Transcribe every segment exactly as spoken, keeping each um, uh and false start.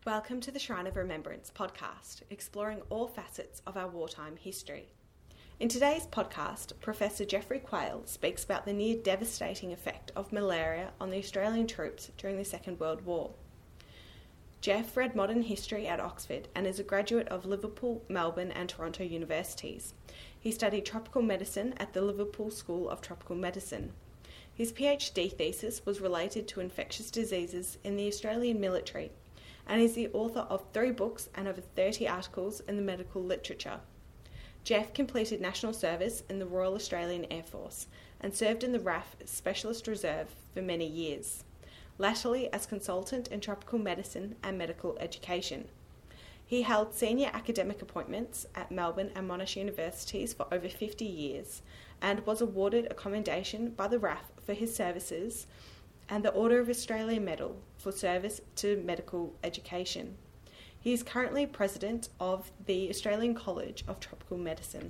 Welcome to the Shrine of Remembrance podcast, exploring all facets of our wartime history. In today's podcast, Professor Geoffrey Quayle speaks about the near devastating effect of malaria on the Australian troops during the Second World War. Geoff read modern history at Oxford and is a graduate of Liverpool, Melbourne and Toronto universities. He studied tropical medicine at the Liverpool School of Tropical Medicine. His PhD thesis was related to infectious diseases in the Australian military, and is the author of three books and over thirty articles in the medical literature. Geoff completed national service in the Royal Australian Air Force and served in the R A F Specialist Reserve for many years, latterly as consultant in tropical medicine and medical education. He held senior academic appointments at Melbourne and Monash universities for over fifty years and was awarded a commendation by the R A F for his services and the Order of Australia Medal for service to medical education. He is currently president of the Australian College of Tropical Medicine.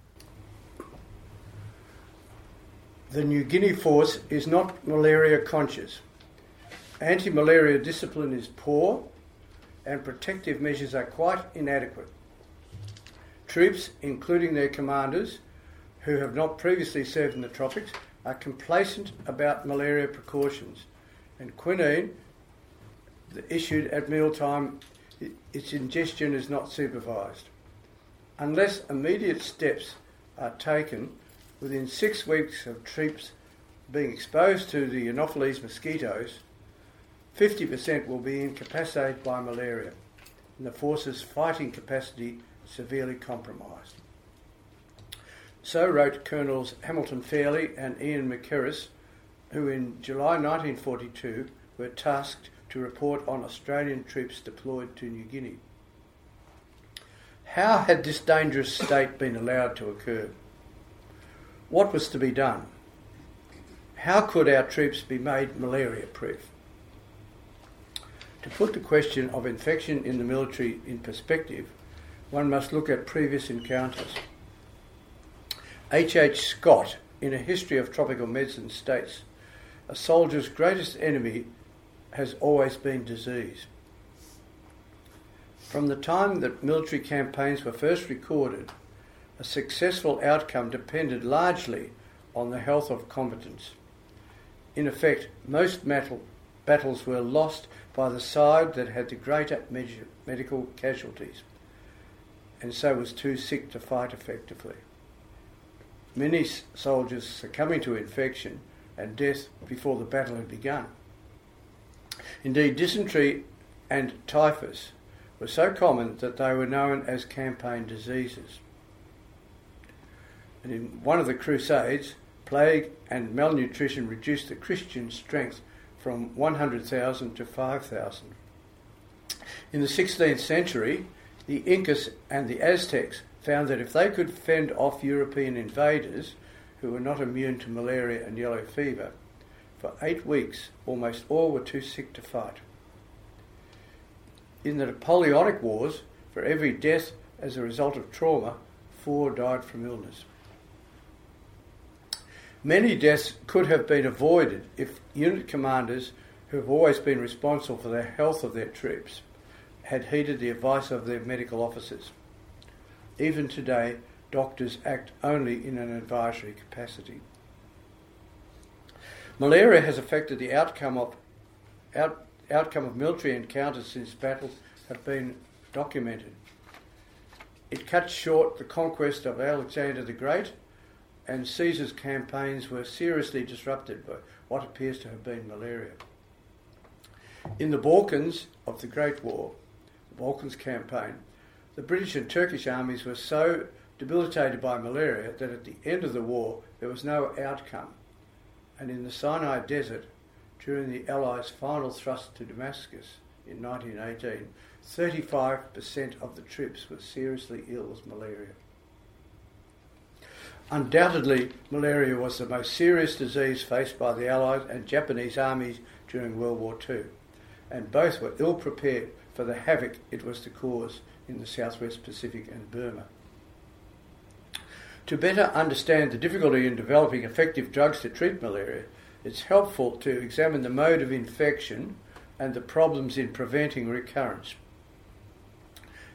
The New Guinea Force is not malaria conscious. Anti-malaria discipline is poor and protective measures are quite inadequate. Troops, including their commanders, who have not previously served in the tropics, are complacent about malaria precautions, and quinine issued at mealtime, its ingestion is not supervised. Unless immediate steps are taken, within six weeks of troops being exposed to the Anopheles mosquitoes, fifty percent will be incapacitated by malaria, and the force's fighting capacity severely compromised. So wrote Colonels Hamilton Fairley and Ian McKerris, who in July nineteen forty-two were tasked to report on Australian troops deployed to New Guinea. How had this dangerous state been allowed to occur? What was to be done? How could our troops be made malaria-proof? To put the question of infection in the military in perspective, one must look at previous encounters. H H Scott, in A History of Tropical Medicine, states, "A soldier's greatest enemy has always been disease." From the time that military campaigns were first recorded, a successful outcome depended largely on the health of combatants. In effect, most battle, battles were lost by the side that had the greater med- medical casualties, and so was too sick to fight effectively. Many soldiers succumbing to infection and death before the battle had begun. Indeed, dysentery and typhus were so common that they were known as campaign diseases. And in one of the Crusades, plague and malnutrition reduced the Christian strength from one hundred thousand to five thousand. In the sixteenth century, the Incas and the Aztecs found that if they could fend off European invaders who were not immune to malaria and yellow fever, for eight weeks almost all were too sick to fight. In the Napoleonic Wars, for every death as a result of trauma, four died from illness. Many deaths could have been avoided if unit commanders, who have always been responsible for the health of their troops, had heeded the advice of their medical officers. Even today, doctors act only in an advisory capacity. Malaria has affected the outcome of out, outcome of military encounters since battles have been documented. It cut short the conquest of Alexander the Great, and Caesar's campaigns were seriously disrupted by what appears to have been malaria. In the Balkans of the Great War, the Balkans campaign, the British and Turkish armies were so debilitated by malaria that at the end of the war there was no outcome. And in the Sinai Desert, during the Allies' final thrust to Damascus in nineteen eighteen, thirty-five percent of the troops were seriously ill with malaria. Undoubtedly, malaria was the most serious disease faced by the Allied and Japanese armies during World War Two, and both were ill prepared for the havoc it was to cause in the Southwest Pacific and Burma. To better understand the difficulty in developing effective drugs to treat malaria, it's helpful to examine the mode of infection and the problems in preventing recurrence.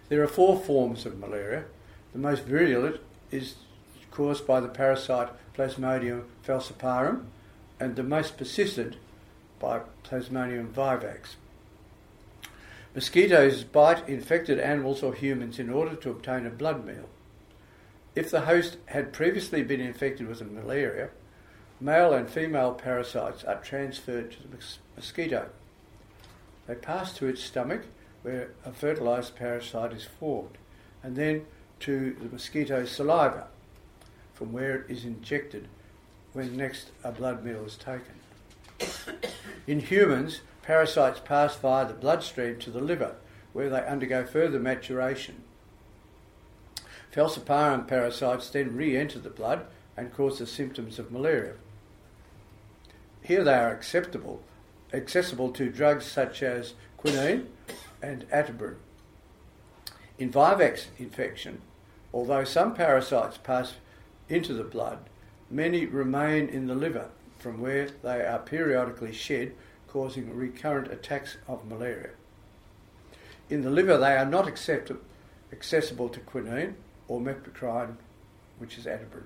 There are four forms of malaria. The most virulent is caused by the parasite Plasmodium falciparum, and the most persistent by Plasmodium vivax. Mosquitoes bite infected animals or humans in order to obtain a blood meal. If the host had previously been infected with a malaria, male and female parasites are transferred to the mosquito. They pass to its stomach, where a fertilised parasite is formed, and then to the mosquito's saliva, from where it is injected when next a blood meal is taken. In humans, parasites pass via the bloodstream to the liver, where they undergo further maturation. Falciparum parasites then re-enter the blood and cause the symptoms of malaria. Here they are acceptable, accessible to drugs such as quinine and atabrine. In vivax infection, although some parasites pass into the blood, many remain in the liver, from where they are periodically shed, causing recurrent attacks of malaria. In the liver, they are not accept- accessible to quinine or mepirine, which is atabrine.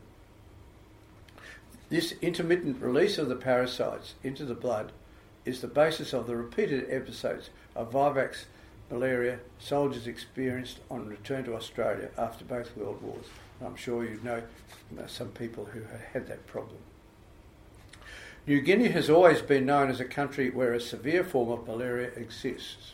This intermittent release of the parasites into the blood is the basis of the repeated episodes of vivax malaria soldiers experienced on return to Australia after both World Wars. And I'm sure you know some people who have had that problem. New Guinea has always been known as a country where a severe form of malaria exists.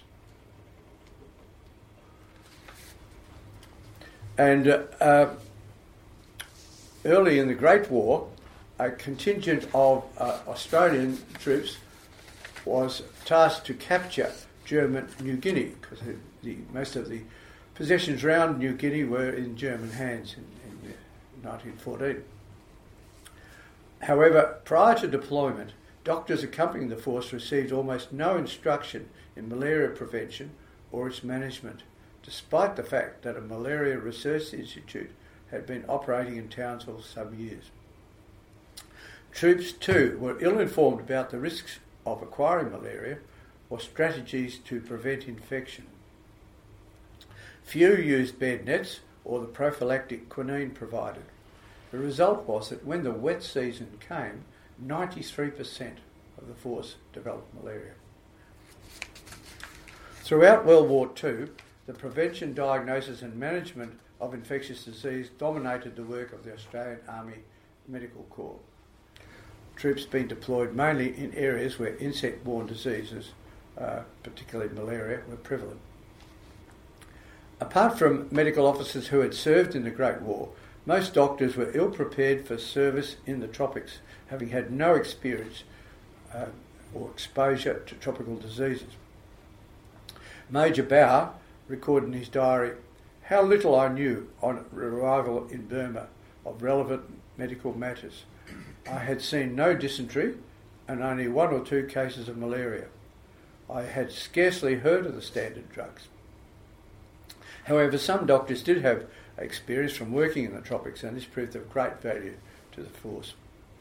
And uh, uh, early in the Great War, a contingent of uh, Australian troops was tasked to capture German New Guinea, because the, the, most of the possessions around New Guinea were in German hands in, in nineteen fourteen. However, prior to deployment, doctors accompanying the force received almost no instruction in malaria prevention or its management, despite the fact that a malaria research institute had been operating in Townsville for some years. Troops, too, were ill-informed about the risks of acquiring malaria or strategies to prevent infection. Few used bed nets or the prophylactic quinine provided. The result was that when the wet season came, ninety-three percent of the force developed malaria. Throughout World War Two, the prevention, diagnosis and management of infectious disease dominated the work of the Australian Army Medical Corps. Troops being deployed mainly in areas where insect-borne diseases, uh, particularly malaria, were prevalent. Apart from medical officers who had served in the Great War, most doctors were ill-prepared for service in the tropics, having had no experience uh, or exposure to tropical diseases. Major Bauer recorded in his diary, "How little I knew on arrival in Burma of relevant medical matters. I had seen no dysentery and only one or two cases of malaria. I had scarcely heard of the standard drugs." However, some doctors did have experience from working in the tropics, and this proved of great value to the force.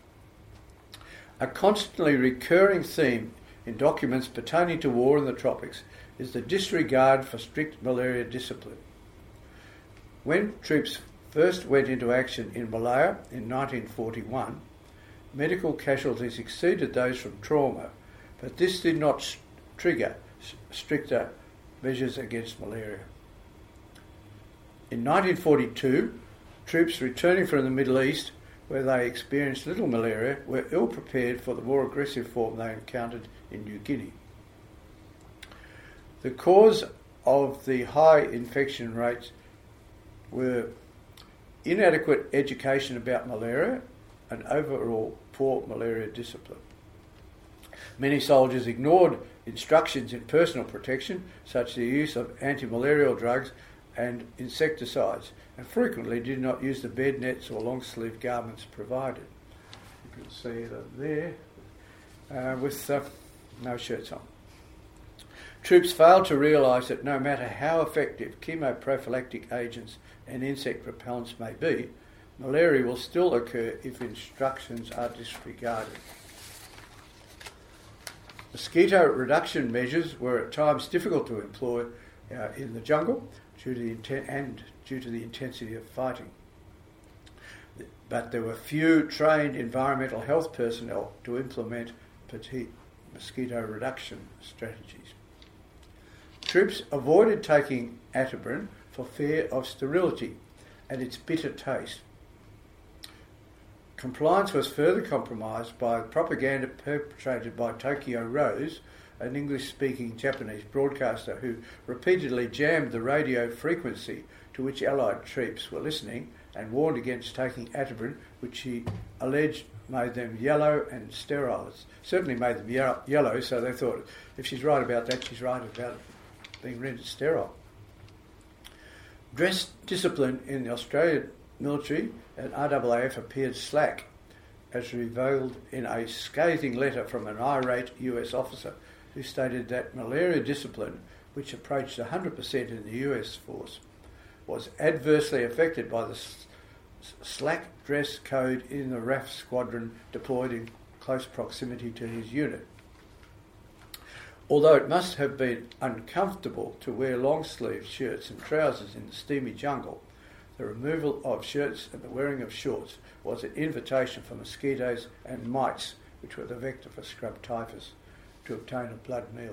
A constantly recurring theme in documents pertaining to war in the tropics is the disregard for strict malaria discipline. When troops first went into action in Malaya in nineteen forty-one, medical casualties exceeded those from trauma, but this did not st- trigger s- stricter measures against malaria. In nineteen forty-two, troops returning from the Middle East, where they experienced little malaria, were ill prepared for the more aggressive form they encountered in New Guinea. The cause of the high infection rates were inadequate education about malaria and overall poor malaria discipline. Many soldiers ignored instructions in personal protection, such as the use of anti-malarial drugs and insecticides, and frequently did not use the bed nets or long-sleeve garments provided. You can see them there uh, with uh, no shirts on. Troops failed to realise that no matter how effective chemoprophylactic agents and insect repellents may be, malaria will still occur if instructions are disregarded. Mosquito reduction measures were at times difficult to employ uh, in the jungle due to the inten- and due to the intensity of fighting. But there were few trained environmental health personnel to implement petite mosquito reduction strategies. Troops avoided taking Atabrine for fear of sterility and its bitter taste. Compliance was further compromised by propaganda perpetrated by Tokyo Rose, an English-speaking Japanese broadcaster who repeatedly jammed the radio frequency to which Allied troops were listening and warned against taking Atabrine, which he alleged made them yellow and sterile. It certainly made them ye- yellow, so they thought if she's right about that, she's right about being rendered sterile. Dress discipline in the Australian military and R A A F appeared slack, as revealed in a scathing letter from an irate U S officer who stated that malaria discipline, which approached one hundred percent in the U S force, was adversely affected by the s- slack dress code in the R A F squadron deployed in close proximity to his unit. Although it must have been uncomfortable to wear long-sleeved shirts and trousers in the steamy jungle, the removal of shirts and the wearing of shorts was an invitation for mosquitoes and mites, which were the vector for scrub typhus, to obtain a blood meal.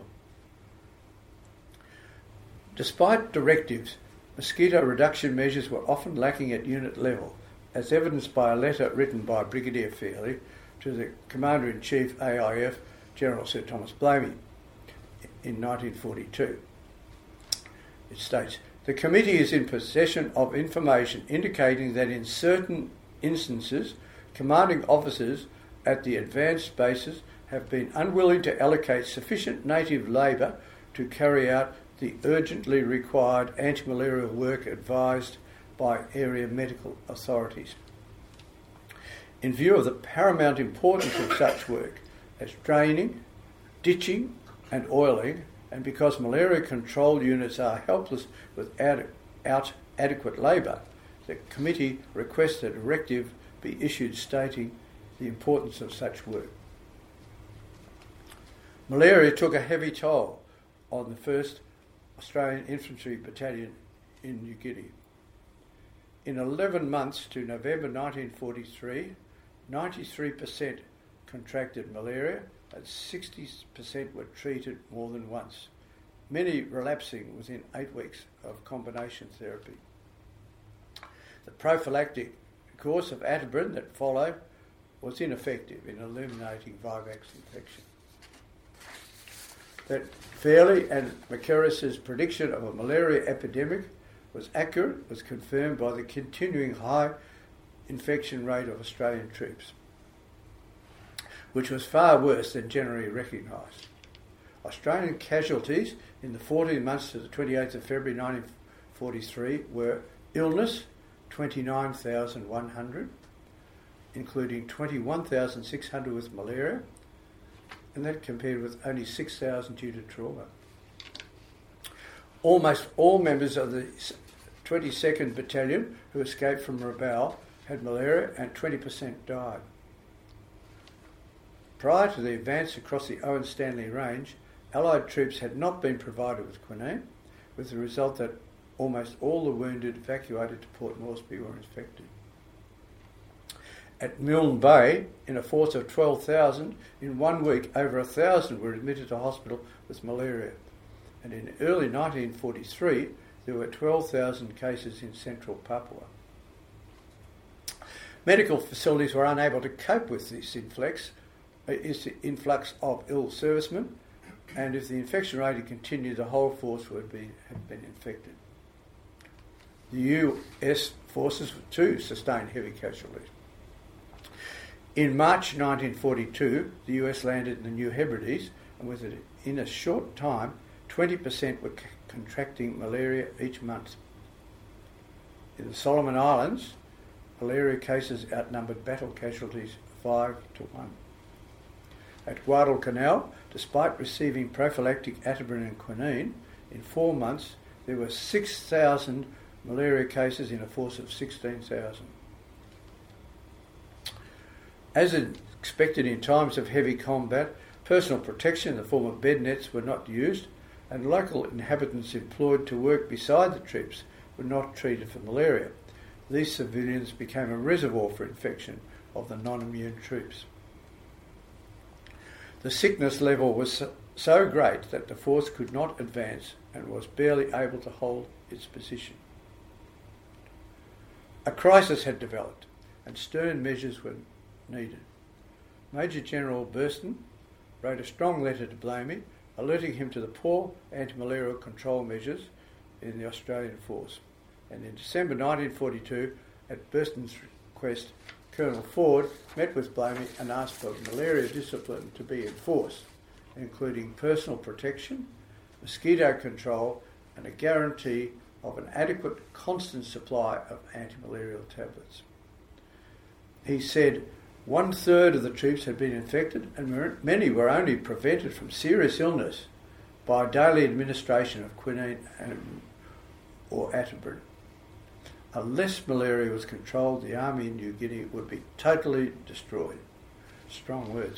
Despite directives, mosquito reduction measures were often lacking at unit level, as evidenced by a letter written by Brigadier Fairley to the Commander-in-Chief A I F, General Sir Thomas Blamey, in nineteen forty-two. It states, "The committee is in possession of information indicating that in certain instances, commanding officers at the advanced bases have been unwilling to allocate sufficient native labour to carry out the urgently required anti-malarial work advised by area medical authorities. In view of the paramount importance of such work as draining, ditching and oiling, and because malaria control units are helpless without out adequate labour, the committee requests that a directive be issued stating the importance of such work." Malaria took a heavy toll on the first Australian Infantry Battalion in New Guinea. In eleven months to November nineteen forty-three, ninety-three percent contracted malaria and sixty percent were treated more than once, many relapsing within eight weeks of combination therapy. The prophylactic course of Atabrine that followed was ineffective in eliminating Vivax infection. That Fairley and Mackerras's prediction of a malaria epidemic was accurate was confirmed by the continuing high infection rate of Australian troops, which was far worse than generally recognised. Australian casualties in the fourteen months to the twenty-eighth of February nineteen forty-three were illness, twenty-nine thousand one hundred, including twenty-one thousand six hundred with malaria, and that compared with only six thousand due to trauma. Almost all members of the twenty-second Battalion who escaped from Rabaul had malaria and twenty percent died. Prior to the advance across the Owen Stanley Range, Allied troops had not been provided with quinine, with the result that almost all the wounded evacuated to Port Moresby were infected. At Milne Bay, in a force of twelve thousand, in one week over one thousand were admitted to hospital with malaria, and in early nineteen forty-three there were twelve thousand cases in central Papua. Medical facilities were unable to cope with this influx, this influx of ill servicemen, and if the infection rate had continued, the whole force would be, have been infected. The U S forces too sustained heavy casualties. In March nineteen forty-two, the U S landed in the New Hebrides, and within a short time, twenty percent were c- contracting malaria each month. In the Solomon Islands, malaria cases outnumbered battle casualties five to one. At Guadalcanal, despite receiving prophylactic Atabrine and quinine, in four months there were six thousand malaria cases in a force of sixteen thousand. As expected in times of heavy combat, personal protection in the form of bed nets were not used, and local inhabitants employed to work beside the troops were not treated for malaria. These civilians became a reservoir for infection of the non-immune troops. The sickness level was so great that the force could not advance and was barely able to hold its position. A crisis had developed and stern measures were needed. Major General Burston wrote a strong letter to Blamey, alerting him to the poor anti-malarial control measures in the Australian force. And in December nineteen forty-two, at Burston's request, Colonel Ford met with Blamey and asked for malaria discipline to be enforced, including personal protection, mosquito control, and a guarantee of an adequate, constant supply of anti-malarial tablets. He said one third of the troops had been infected and many were only prevented from serious illness by daily administration of quinine and, or atibrin. Unless malaria was controlled, the army in New Guinea would be totally destroyed. Strong words.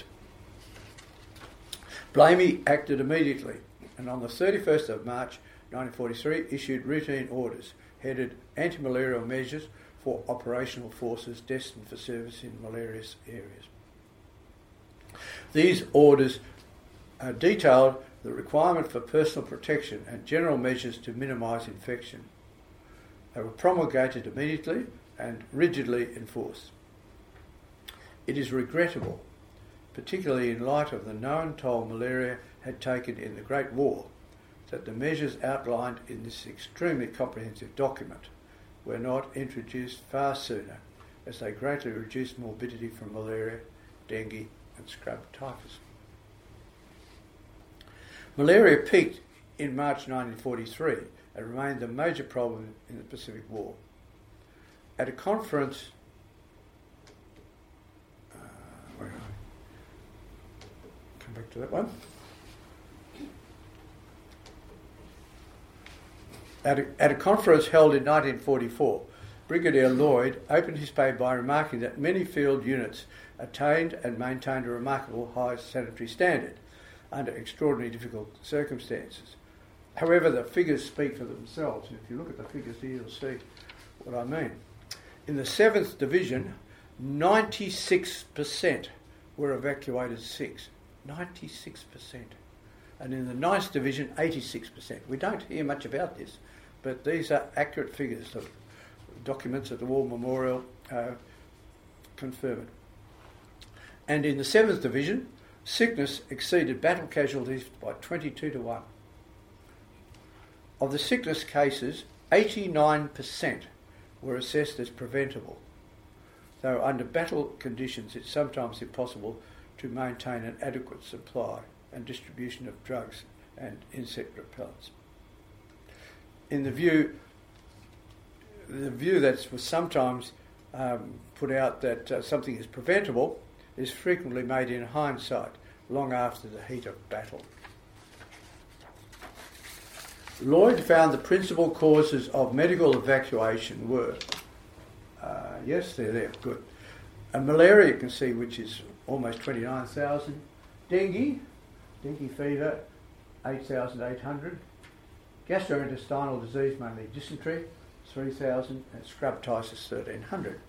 Blamey acted immediately and on the thirty-first of March nineteen forty-three issued routine orders headed anti-malarial measures for operational forces destined for service in malarious areas. These orders uh, detailed the requirement for personal protection and general measures to minimise infection. They were promulgated immediately and rigidly enforced. It is regrettable, particularly in light of the known toll malaria had taken in the Great War, that the measures outlined in this extremely comprehensive document were not introduced far sooner, as they greatly reduced morbidity from malaria, dengue and scrub typhus. Malaria peaked in March nineteen forty-three and remained a major problem in the Pacific War. At a conference, uh, where are I? Come back to that one. At a, at a conference held in nineteen forty-four, Brigadier Lloyd opened his paper by remarking that many field units attained and maintained a remarkable high sanitary standard under extraordinarily difficult circumstances. However, the figures speak for themselves. If you look at the figures here, you'll see what I mean. In the seventh Division, ninety-six percent were evacuated sick. ninety-six percent. And in the ninth Division, eighty-six percent. We don't hear much about this, but these are accurate figures. The documents at the War Memorial uh, confirm it. And in the seventh Division, sickness exceeded battle casualties by twenty-two to one. Of the sickness cases, eighty-nine percent were assessed as preventable, though under battle conditions it's sometimes impossible to maintain an adequate supply and distribution of drugs and insect repellents. In the view, the view that was sometimes um, put out that uh, something is preventable is frequently made in hindsight, long after the heat of battle. Lloyd found the principal causes of medical evacuation were, uh, yes, they're there, good. And malaria, you can see, which is almost twenty-nine thousand. Dengue, dengue fever, eight thousand eight hundred. Gastrointestinal disease, mainly dysentery, three thousand. And scrub typhus, thirteen hundred.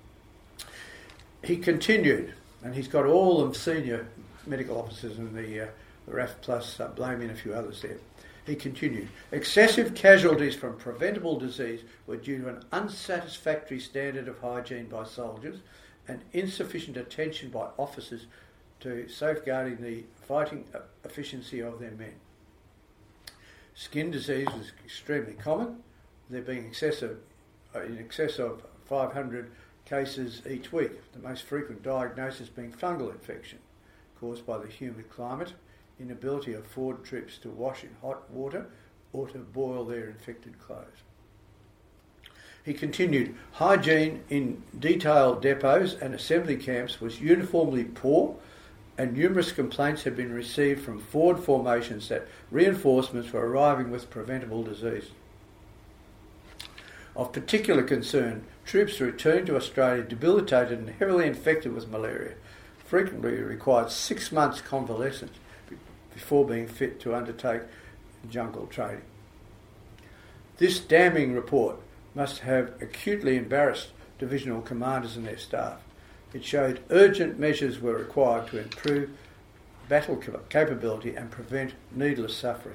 He continued, and he's got all the senior medical officers in the, uh, the R A F plus uh, Blamey and a few others there. He continued, excessive casualties from preventable disease were due to an unsatisfactory standard of hygiene by soldiers and insufficient attention by officers to safeguarding the fighting efficiency of their men. Skin disease was extremely common, there being excessive, uh, in excess of five hundred cases each week, the most frequent diagnosis being fungal infection caused by the humid climate, inability of forward troops to wash in hot water or to boil their infected clothes. He continued, hygiene in detailed depots and assembly camps was uniformly poor, and numerous complaints had been received from forward formations that reinforcements were arriving with preventable disease. Of particular concern, troops returned to Australia debilitated and heavily infected with malaria, frequently required six months convalescence before being fit to undertake jungle trading. This damning report must have acutely embarrassed divisional commanders and their staff. It showed urgent measures were required to improve battle capability and prevent needless suffering.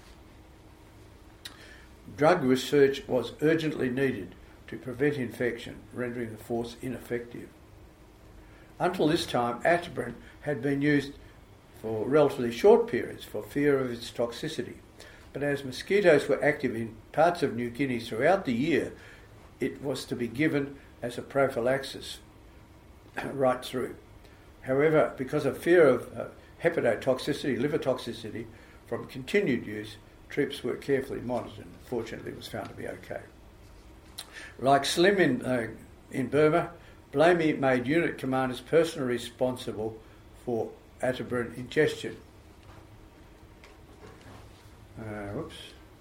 Drug research was urgently needed to prevent infection, rendering the force ineffective. Until this time, Atabrine had been used for relatively short periods for fear of its toxicity. But as mosquitoes were active in parts of New Guinea throughout the year, it was to be given as a prophylaxis right through. However, because of fear of uh, hepatotoxicity, liver toxicity, from continued use, troops were carefully monitored and fortunately it was found to be okay. Like Slim in, uh, in Burma, Blamey made unit commanders personally responsible for Atabrine ingestion. Uh, whoops.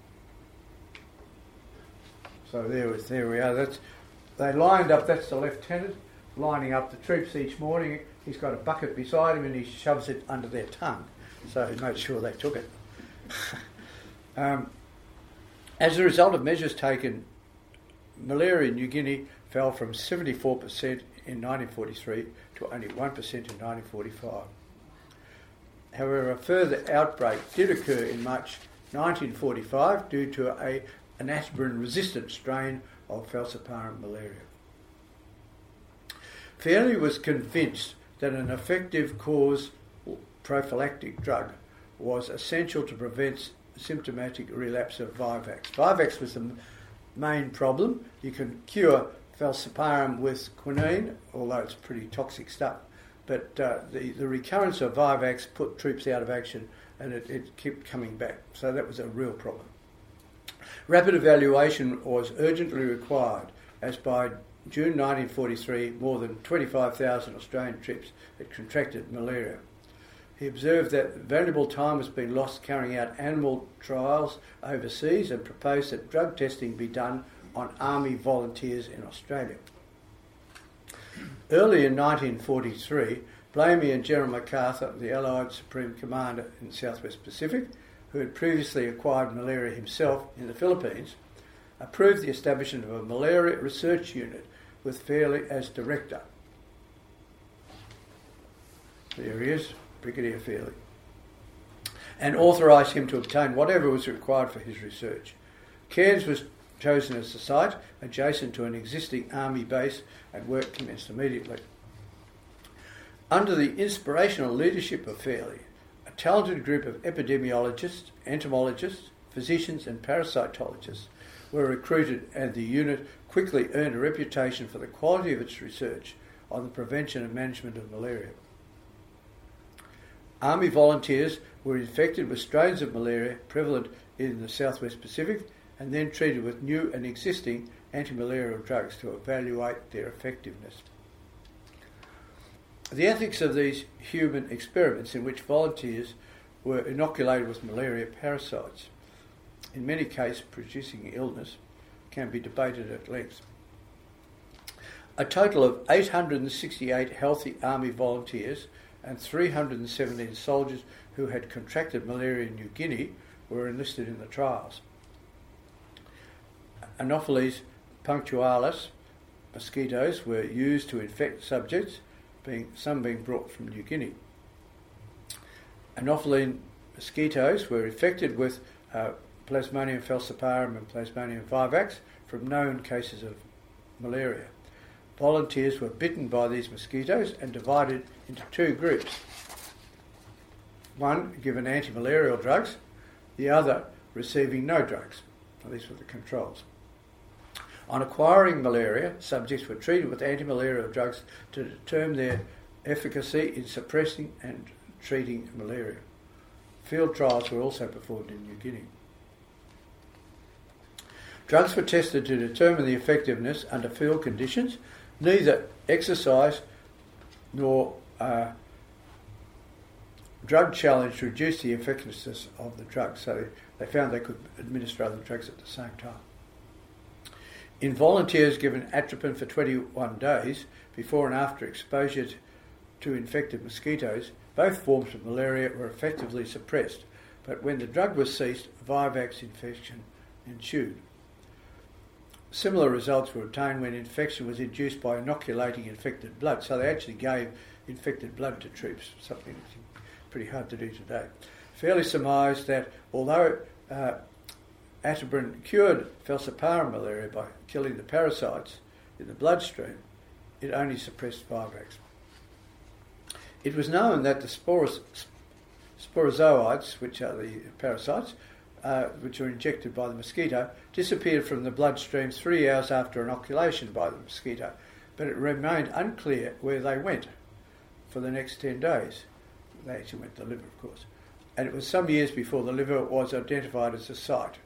So there, was, there we are. That's, they lined up, that's the lieutenant, lining up the troops each morning. He's got a bucket beside him and he shoves it under their tongue. So he made sure they took it. um, as a result of measures taken, malaria in New Guinea fell from seventy-four percent in nineteen forty-three to only one percent in nineteen forty-five. However, a further outbreak did occur in March nineteen forty-five due to a, an Atabrine-resistant strain of falciparum malaria. Fairley was convinced that an effective cause prophylactic drug was essential to prevent symptomatic relapse of Vivax. Vivax was the main problem. You can cure falciparum with quinine, although it's pretty toxic stuff. But uh, the, the recurrence of Vivax put troops out of action and it, it kept coming back. So that was a real problem. Rapid evaluation was urgently required, as by June nineteen forty-three, more than twenty-five thousand Australian troops had contracted malaria. He observed that valuable time has been lost carrying out animal trials overseas and proposed that drug testing be done on army volunteers in Australia. Early in nineteen forty-three, Blamey and General MacArthur, the Allied Supreme Commander in the Southwest Pacific, who had previously acquired malaria himself in the Philippines, approved the establishment of a malaria research unit with Fairley as director. There he is, Brigadier Fairley, and authorised him to obtain whatever was required for his research. Cairns was chosen as the site, adjacent to an existing army base, and work commenced immediately. Under the inspirational leadership of Fairley, a talented group of epidemiologists, entomologists, physicians and parasitologists were recruited, and the unit quickly earned a reputation for the quality of its research on the prevention and management of malaria. Army volunteers were infected with strains of malaria prevalent in the Southwest Pacific and then treated with new and existing anti-malarial drugs to evaluate their effectiveness. The ethics of these human experiments in which volunteers were inoculated with malaria parasites, in many cases producing illness, can be debated at length. A total of eight hundred sixty-eight healthy army volunteers and three hundred seventeen soldiers who had contracted malaria in New Guinea were enlisted in the trials. Anopheles punctualis mosquitoes were used to infect subjects, being some being brought from New Guinea. Anopheline mosquitoes were infected with uh, Plasmodium falciparum and Plasmodium vivax from known cases of malaria. Volunteers were bitten by these mosquitoes and divided into two groups. One given anti-malarial drugs, the other receiving no drugs. Now, these were the controls. On acquiring malaria, subjects were treated with anti-malarial drugs to determine their efficacy in suppressing and treating malaria. Field trials were also performed in New Guinea. Drugs were tested to determine the effectiveness under field conditions. Neither exercise nor uh, drug challenge reduced the effectiveness of the drugs, so they found they could administer other drugs at the same time. In volunteers given atropine for twenty-one days before and after exposure to infected mosquitoes, both forms of malaria were effectively suppressed, but when the drug was ceased, Vivax infection ensued. Similar results were obtained when infection was induced by inoculating infected blood. So they actually gave infected blood to troops, something that's pretty hard to do today. Fairley surmised that although uh, Atabrine cured falciparum malaria by killing the parasites in the bloodstream, it only suppressed Vivax. It was known that the sporos, sporozoites, which are the parasites, Uh, which are injected by the mosquito, disappeared from the bloodstream three hours after inoculation by the mosquito, but it remained unclear where they went for the next ten days. They actually went to the liver, of course. And it was some years before the liver was identified as a site.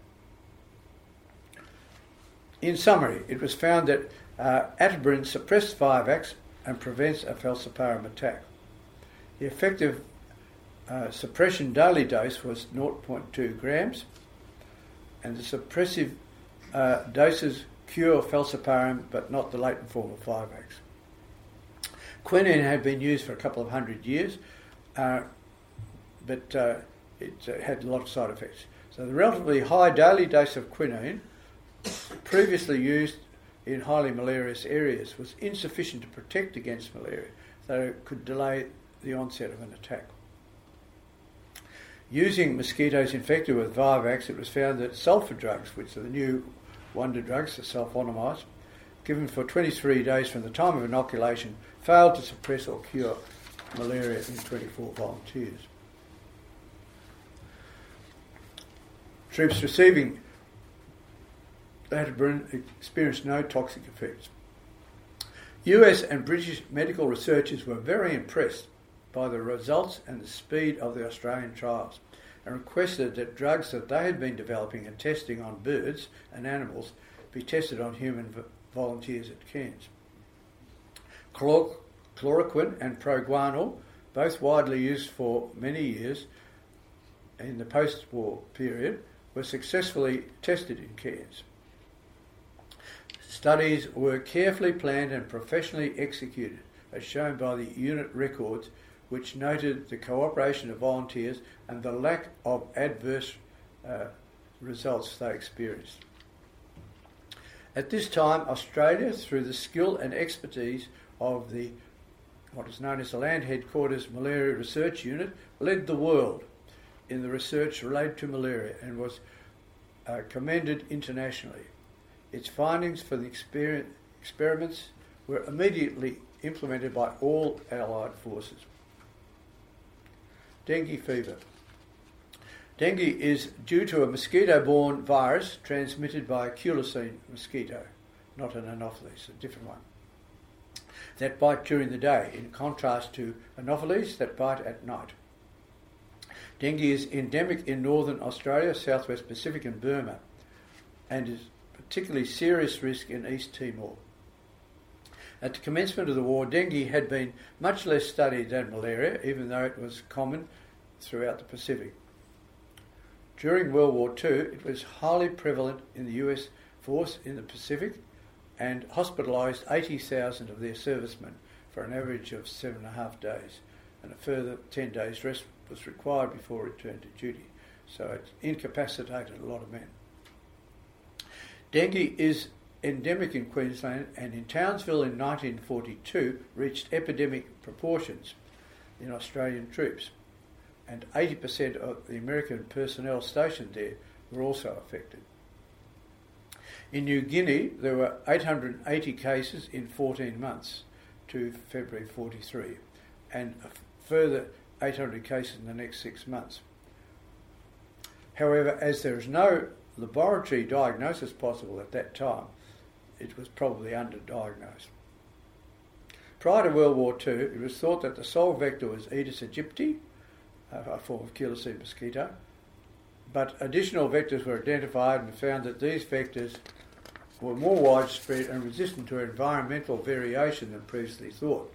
In summary, it was found that uh, Atabrine suppressed Vivax and prevents a falciparum attack. The effective Uh, suppression daily dose was zero point two grams, and the suppressive uh, doses cure falciparum but not the latent form of Vivax. Quinine had been used for a couple of hundred years, uh, but uh, it uh, had a lot of side effects. So the relatively high daily dose of quinine, previously used in highly malarious areas, was insufficient to protect against malaria, so it could delay the onset of an attack. Using mosquitoes infected with Vivax, it was found that sulphur drugs, which are the new wonder drugs, the sulfonamides, given for twenty-three days from the time of inoculation, failed to suppress or cure malaria in twenty-four volunteers. Troops receiving Atabrine experienced no toxic effects. U S and British medical researchers were very impressed by the results and the speed of the Australian trials, and requested that drugs that they had been developing and testing on birds and animals be tested on human v- volunteers at Cairns. Chlor- chloroquine and proguanil, both widely used for many years in the post-war period, were successfully tested in Cairns. Studies were carefully planned and professionally executed, as shown by the unit records, which noted the cooperation of volunteers and the lack of adverse uh, results they experienced. At this time, Australia, through the skill and expertise of the what is known as the Land Headquarters Malaria Research Unit, led the world in the research related to malaria and was uh, commended internationally. Its findings for the exper- experiments were immediately implemented by all Allied forces. Dengue fever. Dengue is due to a mosquito-borne virus transmitted by a culisine mosquito, not an Anopheles, a different one, that bite during the day, in contrast to Anopheles that bite at night. Dengue is endemic in northern Australia, southwest Pacific and Burma, and is a particularly serious risk in East Timor. At the commencement of the war, dengue had been much less studied than malaria, even though it was common throughout the Pacific. During World War Two, it was highly prevalent in the U S force in the Pacific and hospitalised eighty thousand of their servicemen for an average of seven and a half days, and a further ten days rest was required before return to duty. So it incapacitated a lot of men. Dengue is endemic in Queensland, and in Townsville in nineteen forty-two reached epidemic proportions in Australian troops, and eighty percent of the American personnel stationed there were also affected. In New Guinea, there were eight hundred eighty cases in fourteen months to February forty-three, and a further eight hundred cases in the next six months. However, as there is no laboratory diagnosis possible at that time, it was probably underdiagnosed. Prior to World War Two, it was thought that the sole vector was Aedes aegypti, a form of culisine mosquito, but additional vectors were identified and found that these vectors were more widespread and resistant to environmental variation than previously thought.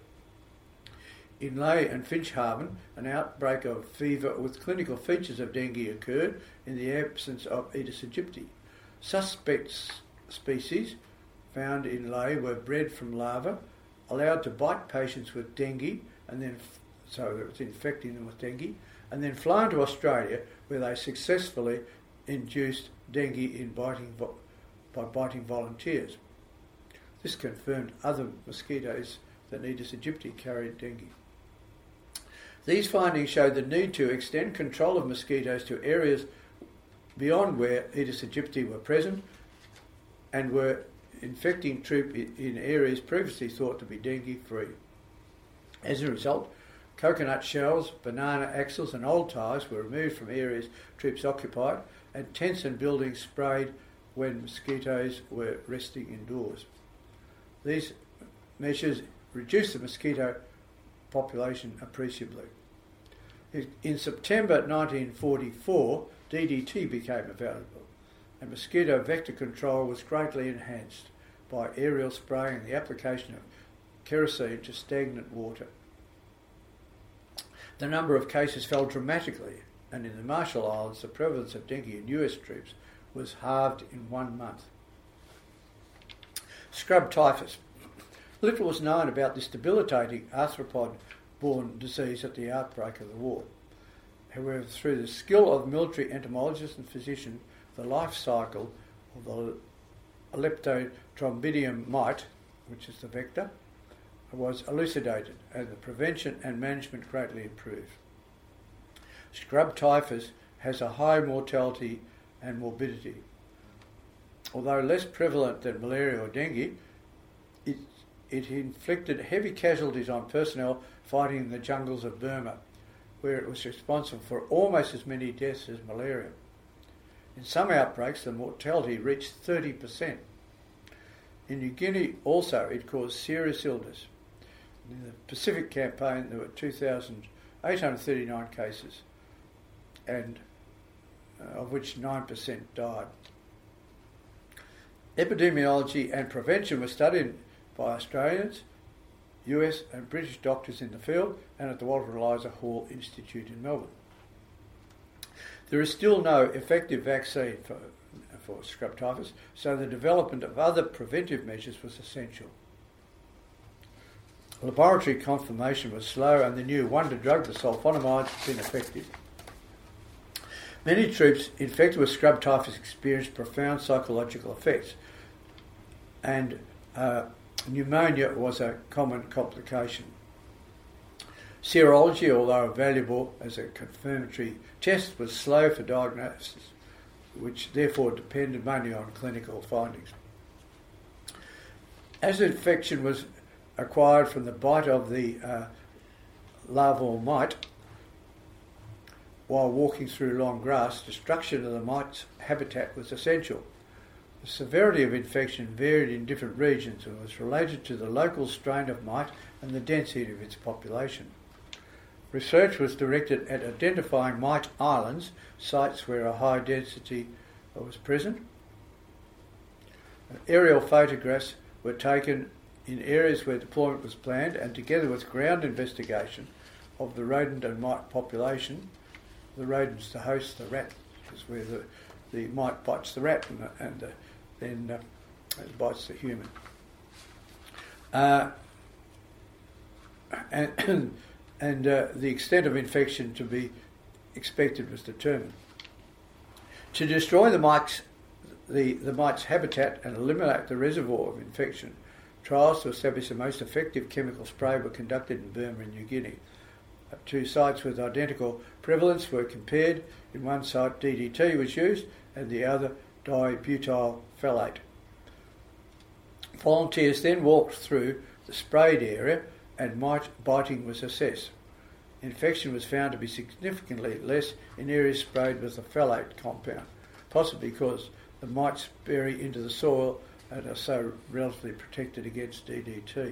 In Lae and Finchhaven, an outbreak of fever with clinical features of dengue occurred in the absence of Aedes aegypti. Suspect species found in Lae were bred from larvae, allowed to bite patients with dengue, and then so it was infecting them with dengue, and then flown to Australia, where they successfully induced dengue in biting vo- by biting volunteers. This confirmed other mosquitoes than Aedes aegypti carried dengue. These findings showed the need to extend control of mosquitoes to areas beyond where Aedes aegypti were present and were infecting troop in areas previously thought to be dengue-free. As a result, coconut shells, banana axles and old tyres were removed from areas troops occupied, and tents and buildings sprayed when mosquitoes were resting indoors. These measures reduced the mosquito population appreciably. In September nineteen forty-four, D D T became available, and mosquito vector control was greatly enhanced by aerial spraying and the application of kerosene to stagnant water. The number of cases fell dramatically, and in the Marshall Islands the prevalence of dengue in U S troops was halved in one month. Scrub typhus. Little was known about this debilitating arthropod-borne disease at the outbreak of the war. However, through the skill of military entomologists and physicians, the life cycle of the Leptotrombidium mite, which is the vector, was elucidated, and the prevention and management greatly improved. Scrub typhus has a high mortality and morbidity. Although less prevalent than malaria or dengue, it, it inflicted heavy casualties on personnel fighting in the jungles of Burma, where it was responsible for almost as many deaths as malaria. In some outbreaks, the mortality reached thirty percent. In New Guinea also, it caused serious illness. In the Pacific campaign, there were two thousand eight hundred thirty-nine cases, and uh, of which nine percent died. Epidemiology and prevention were studied by Australians, U S and British doctors in the field and at the Walter Eliza Hall Institute in Melbourne. There is still no effective vaccine for, for scrub typhus, so the development of other preventive measures was essential. Laboratory confirmation was slow, and the new wonder drug, the sulfonamides, has been effective. Many troops infected with scrub typhus experienced profound psychological effects, and uh, pneumonia was a common complication. Serology, although valuable as a confirmatory test, was slow for diagnosis, which therefore depended mainly on clinical findings. As infection was acquired from the bite of the uh, larval mite while walking through long grass, destruction of the mite's habitat was essential. The severity of infection varied in different regions and was related to the local strain of mite and the density of its population. Research was directed at identifying mite islands, sites where a high density was present. Aerial photographs were taken in areas where deployment was planned, and together with ground investigation of the rodent and mite population, the rodents to host the rat, because where the, the mite bites the rat and, the, and the, then uh, it bites the human. Uh, and and uh, the extent of infection to be expected was determined. To destroy the mite's, the, the mite's habitat and eliminate the reservoir of infection, trials to establish the most effective chemical spray were conducted in Burma and New Guinea. Two sites with identical prevalence were compared. In one site D D T was used and the other dibutyl phthalate. Volunteers then walked through the sprayed area and mite biting was assessed. Infection was found to be significantly less in areas sprayed with the phthalate compound, possibly because the mites bury into the soil and are so relatively protected against D D T.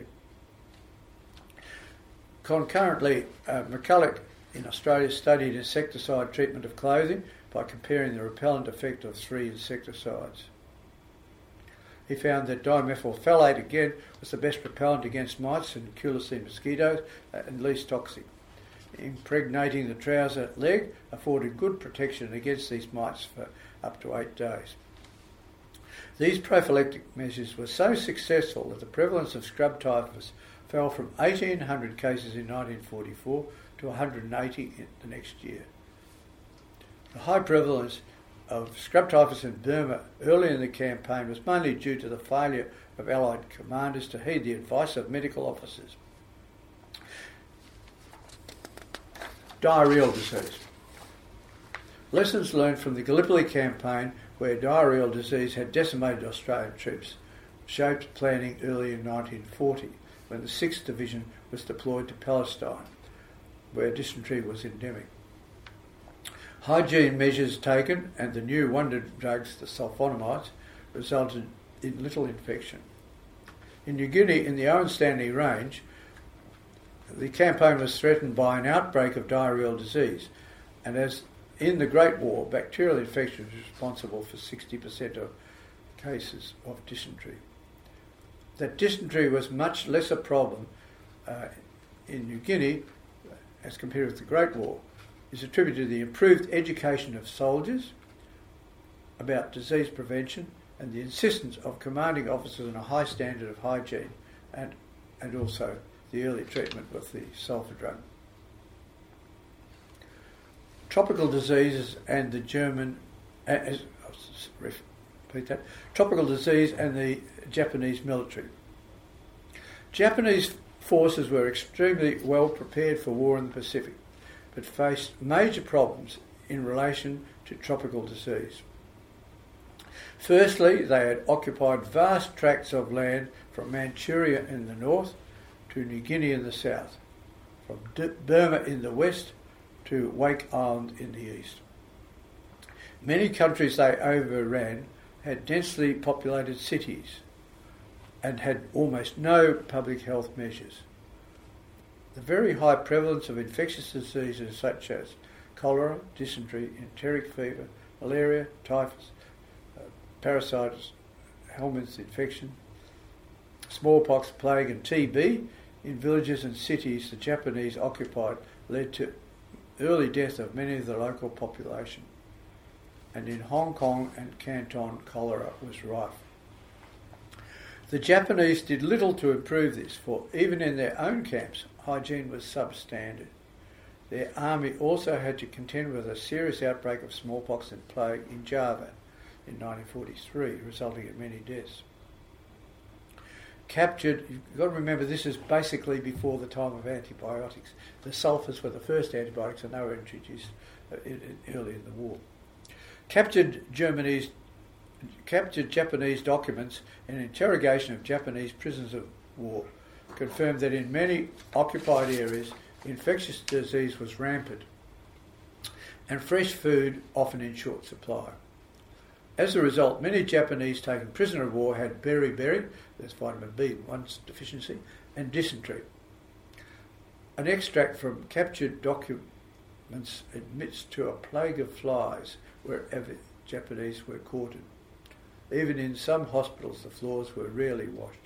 Concurrently, uh, McCulloch in Australia studied insecticide treatment of clothing by comparing the repellent effect of three insecticides. He found that dimethylphthalate again was the best repellent against mites and culicine mosquitoes and least toxic. Impregnating the trouser leg afforded good protection against these mites for up to eight days. These prophylactic measures were so successful that the prevalence of scrub typhus fell from eighteen hundred cases in nineteen forty-four to one hundred eighty in the next year. The high prevalence of scrap typhus in Burma early in the campaign was mainly due to the failure of Allied commanders to heed the advice of medical officers. Diarrheal disease. Lessons learned from the Gallipoli campaign, where diarrheal disease had decimated Australian troops, shaped planning early in nineteen forty, when the sixth Division was deployed to Palestine, where dysentery was endemic. Hygiene measures taken and the new wonder drugs, the sulfonamides, resulted in little infection. In New Guinea, in the Owen Stanley Range, the campaign was threatened by an outbreak of diarrheal disease, and as in the Great War, bacterial infection was responsible for sixty percent of cases of dysentery. That dysentery was much less a problem uh, in New Guinea as compared with the Great War is attributed to the improved education of soldiers about disease prevention and the insistence of commanding officers on a high standard of hygiene and, and also the early treatment with the sulphur drug. Tropical diseases and the German, as, repeat that, tropical disease and the Japanese military. Japanese forces were extremely well prepared for war in the Pacific, but faced major problems in relation to tropical disease. Firstly, they had occupied vast tracts of land from Manchuria in the north to New Guinea in the south, from D- Burma in the west to Wake Island in the east. Many countries they overran had densely populated cities and had almost no public health measures. The very high prevalence of infectious diseases such as cholera, dysentery, enteric fever, malaria, typhus, uh, parasites, Helminth's infection, smallpox, plague and T B in villages and cities the Japanese occupied led to early death of many of the local population. And in Hong Kong and Canton, cholera was rife. The Japanese did little to improve this, for even in their own camps, hygiene was substandard. Their army also had to contend with a serious outbreak of smallpox and plague in Java in nineteen forty-three, resulting in many deaths. Captured, you've got to remember this is basically before the time of antibiotics. The sulphurs were the first antibiotics and they were introduced in, in, early in the war. Captured Germany's Captured Japanese documents and interrogation of Japanese prisoners of war confirmed that in many occupied areas infectious disease was rampant and fresh food often in short supply. As a result, many Japanese taken prisoner of war had beriberi, that's vitamin B one deficiency, and dysentery. An extract from captured documents admits to a plague of flies wherever Japanese were quartered. Even in some hospitals, the floors were rarely washed.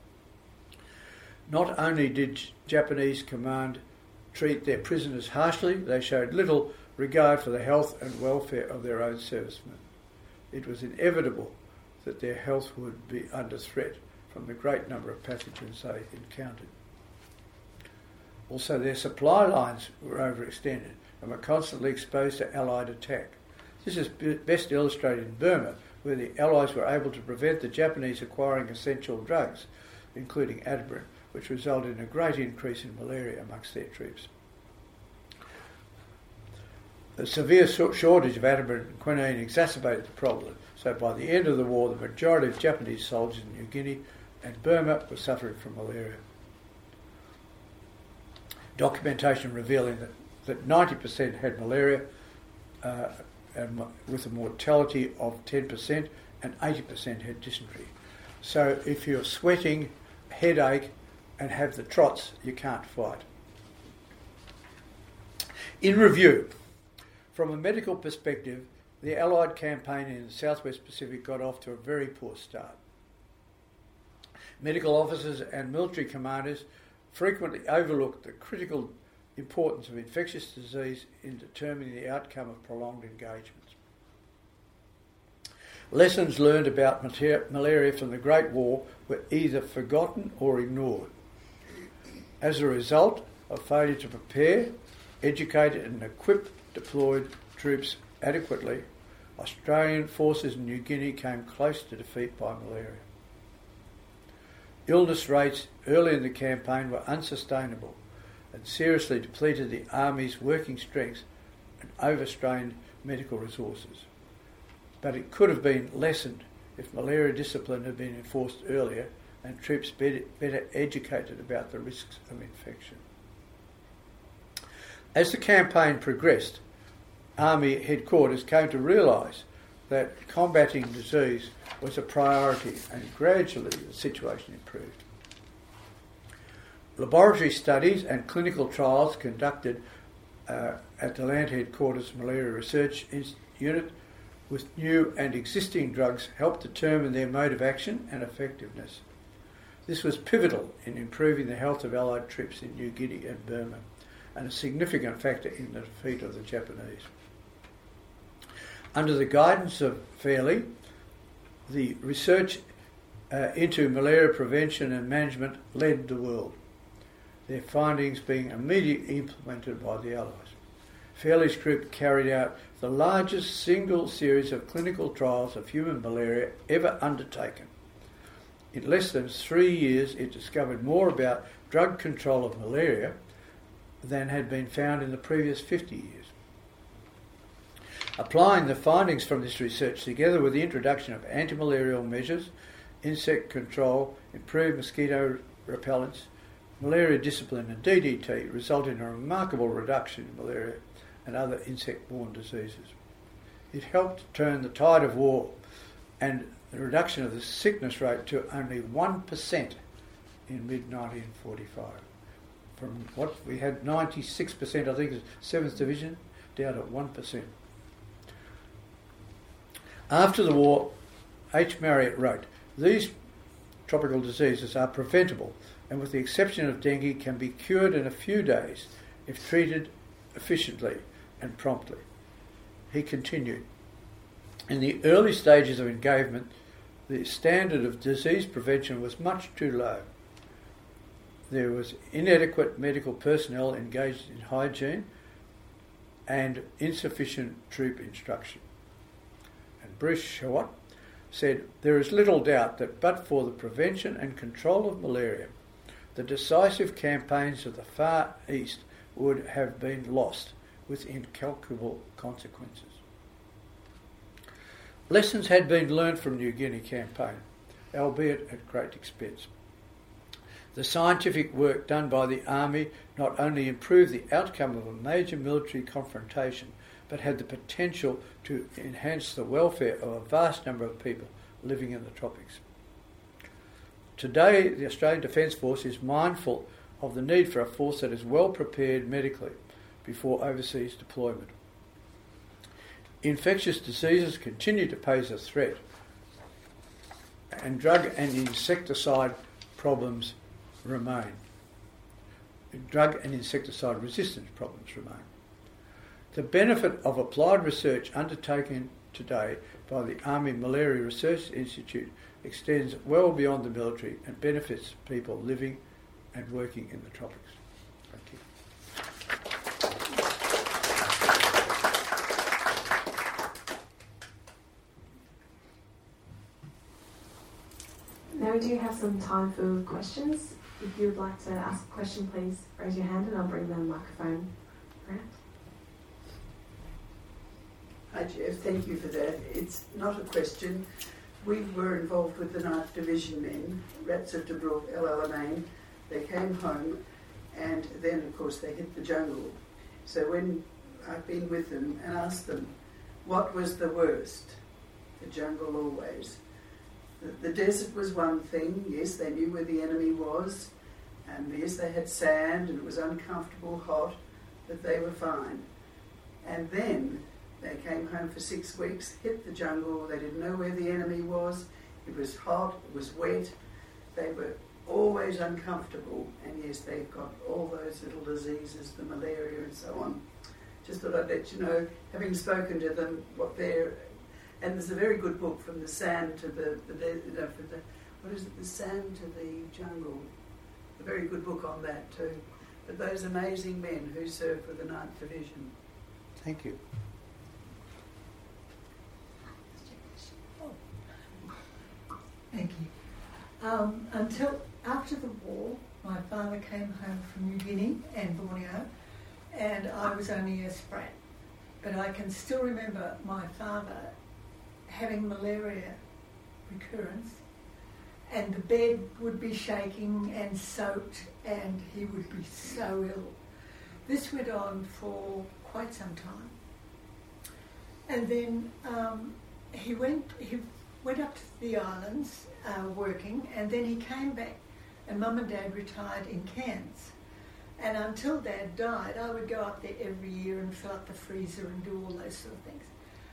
Not only did Japanese command treat their prisoners harshly, they showed little regard for the health and welfare of their own servicemen. It was inevitable that their health would be under threat from the great number of pathogens they encountered. Also, their supply lines were overextended and were constantly exposed to Allied attack. This is best illustrated in Burma, where the Allies were able to prevent the Japanese acquiring essential drugs, including Atibarin, which resulted in a great increase in malaria amongst their troops. A severe shortage of Atibarin and quinine exacerbated the problem, so by the end of the war the majority of Japanese soldiers in New Guinea and Burma were suffering from malaria. Documentation revealing that, that ninety percent had malaria uh, and with a mortality of ten percent and eighty percent had dysentery. So if you're sweating, headache and have the trots, you can't fight. In review, from a medical perspective, the Allied campaign in the Southwest Pacific got off to a very poor start. Medical officers and military commanders frequently overlooked the critical importance of infectious disease in determining the outcome of prolonged engagements. Lessons learned about malaria from the Great War were either forgotten or ignored. As a result of failure to prepare, educate and equip deployed troops adequately, Australian forces in New Guinea came close to defeat by malaria. Illness rates early in the campaign were unsustainable and seriously depleted the Army's working strength and overstrained medical resources. But it could have been lessened if malaria discipline had been enforced earlier and troops better, better educated about the risks of infection. As the campaign progressed, Army headquarters came to realise that combating disease was a priority, and gradually the situation improved. Laboratory studies and clinical trials conducted uh, at the Land Headquarters Malaria Research Unit with new and existing drugs helped determine their mode of action and effectiveness. This was pivotal in improving the health of Allied troops in New Guinea and Burma, and a significant factor in the defeat of the Japanese. Under the guidance of Fairley, the research uh, into malaria prevention and management led the world, their findings being immediately implemented by the Allies. Fairley's group carried out the largest single series of clinical trials of human malaria ever undertaken. In less than three years, it discovered more about drug control of malaria than had been found in the previous fifty years. Applying the findings from this research together with the introduction of anti-malarial measures, insect control, improved mosquito repellents, malaria discipline and D D T resulted in a remarkable reduction in malaria and other insect-borne diseases. It helped turn the tide of war and the reduction of the sickness rate to only one percent in mid nineteen forty-five. From what we had ninety-six percent, I think, seventh Division, down at one percent. After the war, H. Marriott wrote, "These tropical diseases are preventable and with the exception of dengue can be cured in a few days if treated efficiently and promptly." He continued, "In the early stages of engagement, the standard of disease prevention was much too low. There was inadequate medical personnel engaged in hygiene and insufficient troop instruction." And Bruce Shawat said, "There is little doubt that but for the prevention and control of malaria, the decisive campaigns of the Far East would have been lost with incalculable consequences." Lessons had been learned from New Guinea campaign, albeit at great expense. The scientific work done by the Army not only improved the outcome of a major military confrontation, but had the potential to enhance the welfare of a vast number of people living in the tropics. Today, the Australian Defence Force is mindful of the need for a force that is well prepared medically before overseas deployment. Infectious diseases continue to pose a threat, and drug and insecticide problems remain. Drug and insecticide resistance problems remain. The benefit of applied research undertaken today by the Army Malaria Research Institute extends well beyond the military and benefits people living and working in the tropics. Thank you. Now we do have some time for questions. If you would like to ask a question, please raise your hand and I'll bring the microphone around. Hi Jeff, thank you for that. It's not a question. We were involved with the ninth Division men, Rats of Tobruk, El Alamein. They came home and then of course they hit the jungle. So when I've been with them and asked them, what was the worst? The jungle always. The, the desert was one thing, yes, they knew where the enemy was, and yes, they had sand and it was uncomfortable, hot, but they were fine. And then they came home for six weeks, hit the jungle, they didn't know where the enemy was, it was hot, it was wet, they were always uncomfortable, and yes, they've got all those little diseases, the malaria and so on. Just thought I'd let you know, having spoken to them, what they're, and there's a very good book, From the Sand to the, the, the you know, for the, what is it, The Sand to the Jungle, a very good book on that too. But those amazing men who served with the ninth Division. Thank you. Um, until after the war, my father came home from New Guinea and Borneo, and I was only a sprat. But I can still remember my father having malaria recurrence, and the bed would be shaking and soaked, and he would be so ill. This went on for quite some time. And then um, he went he went up to the islands uh, working, and then he came back, and Mum and Dad retired in Cairns. And until Dad died, I would go up there every year and fill up the freezer and do all those sort of things.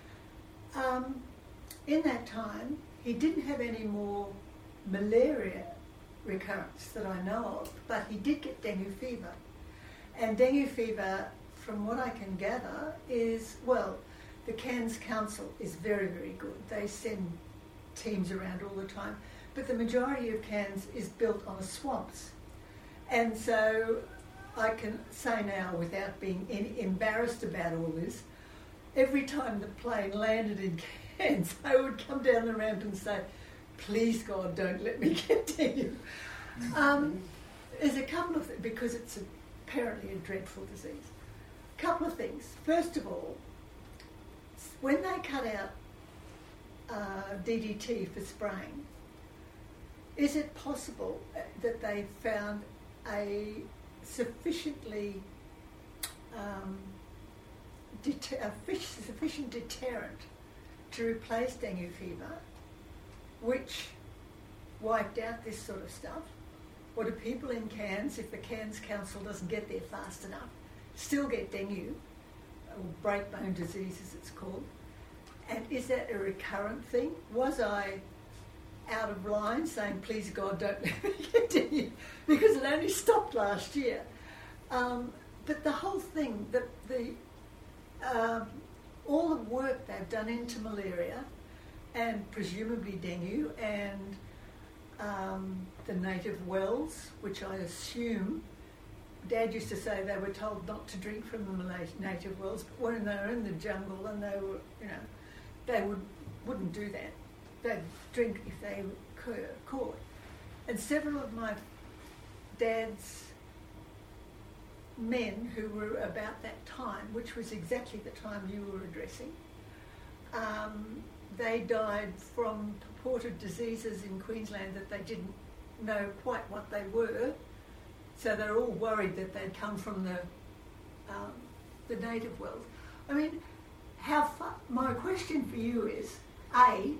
Um, in that time, he didn't have any more malaria recurrence that I know of, but he did get dengue fever. And dengue fever, from what I can gather, is, well, the Cairns Council is very, very good. They send teams around all the time. But the majority of Cairns is built on swamps. And so I can say now, without being any embarrassed about all this, every time the plane landed in Cairns, I would come down the ramp and say, please God, don't let me get dengue. Um, there's a couple of things, because it's apparently a dreadful disease. A couple of things. First of all, when they cut out uh, D D T for spraying, is it possible that they found a sufficiently um, det- a fish, sufficient deterrent to replace dengue fever, which wiped out this sort of stuff? Or do people in Cairns, if the Cairns Council doesn't get there fast enough, still get dengue, or breakbone disease as it's called? And is that a recurrent thing? Was I out of line saying, please God, don't let me get dengue? Because it only stopped last year. Um, but the whole thing, the, the um, all the work they've done into malaria, and presumably dengue, and um, the native wells, which I assume, Dad used to say they were told not to drink from the native wells, but when they were in the jungle and they were, you know, they would, wouldn't do that. They'd drink if they could. And several of my dad's men who were about that time, which was exactly the time you were addressing, um, they died from purported diseases in Queensland that they didn't know quite what they were. So they're all worried that they'd come from the um, the native wells. I mean, how far, my question for you is, A,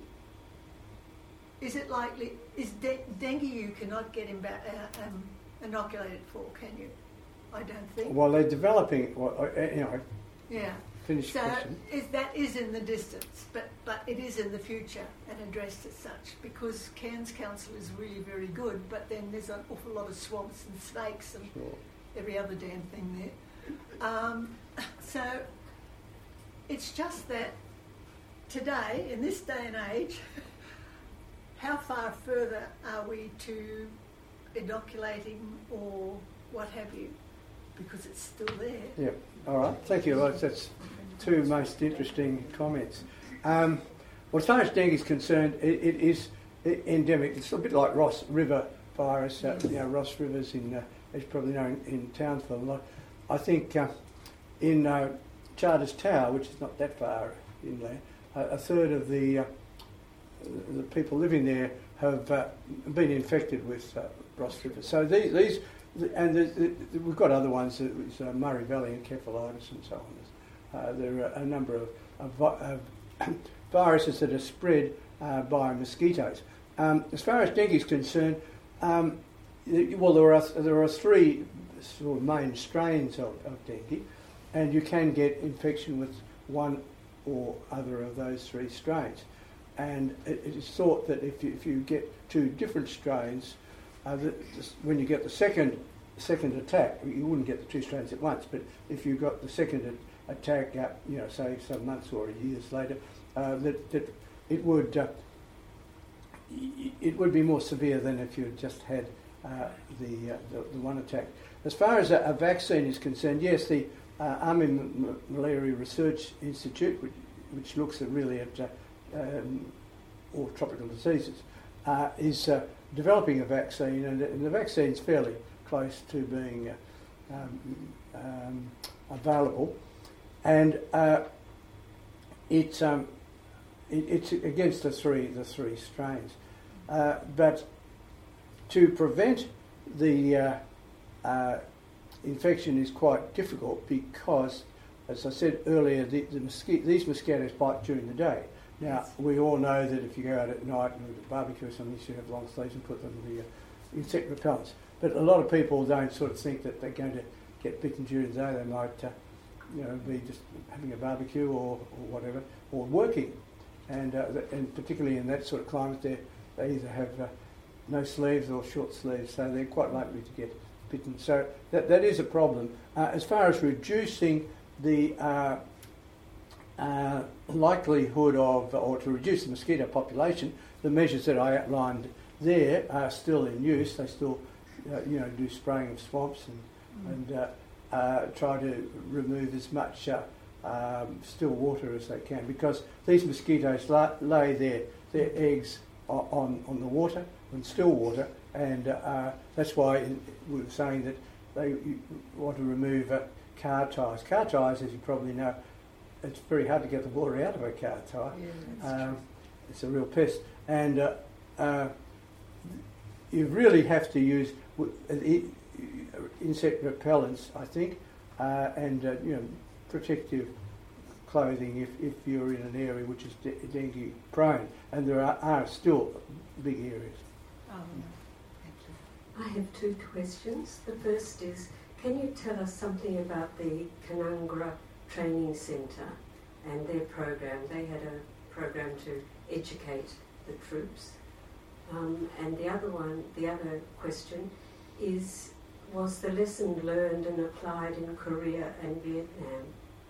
is it likely, is de- dengue you cannot get imba- uh, um, inoculated for, can you? I don't think. Well, they're developing, well, uh, you know, yeah. Finish so question. Is, that is in the distance, but, but it is in the future and addressed as such, because Cairns Council is really very good, but then there's an awful lot of swamps and snakes and Sure. every other damn thing there. Um, so it's just that today, in this day and age, how far further are we to inoculating or what have you? Because it's still there. Yeah, all right. Thank you. Well, that's two most interesting comments. Um, well, as far as dengue is concerned, it, it is endemic. It's a bit like Ross River virus. Uh, you know, Ross River's in, uh, as you probably know, in, in Townsville. I think uh, in uh, Charters Tower, which is not that far inland, uh, a third of the uh, the people living there have uh, been infected with uh, Ross River. So these, these and the, the, we've got other ones, uh, Murray Valley encephalitis and so on. Uh, there are a number of, of, of viruses that are spread uh, by mosquitoes. Um, as far as dengue is concerned, um, well, there are there are three sort of main strains of, of dengue, and you can get infection with one or other of those three strains. And it, it is thought that if you, if you get two different strains, uh, the, the, when you get the second second attack, you wouldn't get the two strains at once, but if you got the second a, attack, uh, you know, say some months or years later, uh, that, that it would uh, it would be more severe than if you had just had uh, the, uh, the the one attack. As far as a, a vaccine is concerned, yes, the uh, Army M- Malaria Research Institute, which, which looks at really at uh, um, all tropical diseases, uh, is uh, developing a vaccine, and the, and the vaccine's fairly close to being uh, um, um, available, and uh, it's um, it, it's against the three the three strains, uh, but to prevent the uh, uh, infection is quite difficult because, as I said earlier, the, the mosquito, these mosquitoes bite during the day. Now, we all know that if you go out at night and with a barbecue or something, you should have long sleeves and put them in the uh, insect repellents. But a lot of people don't sort of think that they're going to get bitten during the day. They might, uh, you know, be just having a barbecue or, or whatever, or working. And uh, and particularly in that sort of climate, they they either have uh, no sleeves or short sleeves, so they're quite likely to get bitten. So that that is a problem. Uh, as far as reducing the uh, uh, likelihood of, or to reduce the mosquito population, the measures that I outlined there are still in use. They still, uh, you know, do spraying of swamps and mm. and uh, uh, try to remove as much uh, um, still water as they can, because these mosquitoes la- lay their their eggs on on the water, on still water, and uh, that's why we were saying that they want to remove uh, car tyres. Car tyres, as you probably know, it's very hard to get the water out of a car tyre. Yeah, um, it's a real pest, and uh, uh, you really have to use insect repellents, I think, uh, and uh, you know, protective clothing if, if you're in an area which is de- dengue prone, and there are, are still big areas. Oh, thank you. I have two questions. The first is, can you tell us something about the Canungra Training Centre and their program? They had a program to educate the troops. Um, and the other one, the other question is, was the lesson learned and applied in Korea and Vietnam?